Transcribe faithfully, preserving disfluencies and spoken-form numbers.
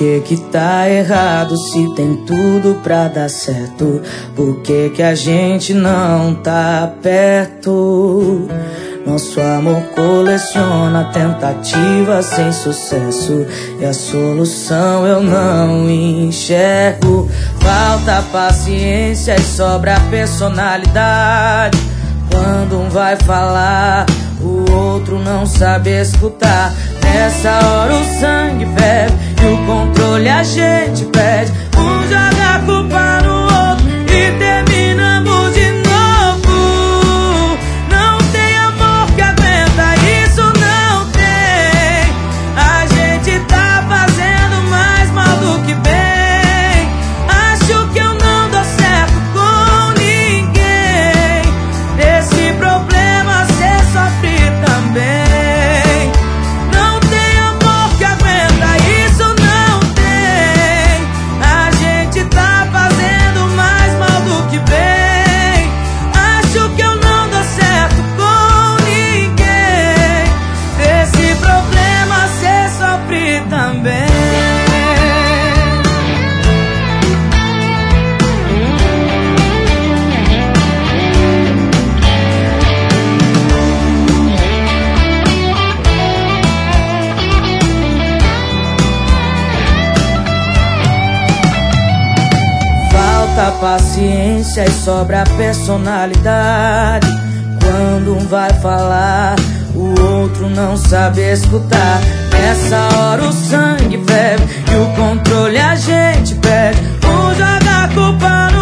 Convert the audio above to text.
que que tá errado se tem tudo pra dar certo? Por que que a gente não tá perto? Nosso amor coleciona tentativas sem sucesso e a solução eu não enxergo. Falta paciência e sobra personalidade. Quando um vai falar, o outro não sabe escutar. Nessa hora o sangue ferve e o controle a gente perde. Um joga a culpa no outro e terminamos de novo. Não tem amor que aguenta, isso não tem. A gente tá fazendo mais mal do que bem. Acho que eu não dou certo com ninguém. Desse problema cê sofre também. Falta paciência e sobra personalidade. Quando um vai falar, o outro não sabe escutar. Nessa hora o sangue ferve e o controle a gente perde. Um joga a culpa no